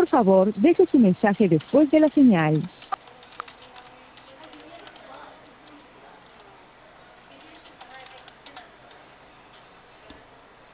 Por favor, deje su mensaje después de la señal.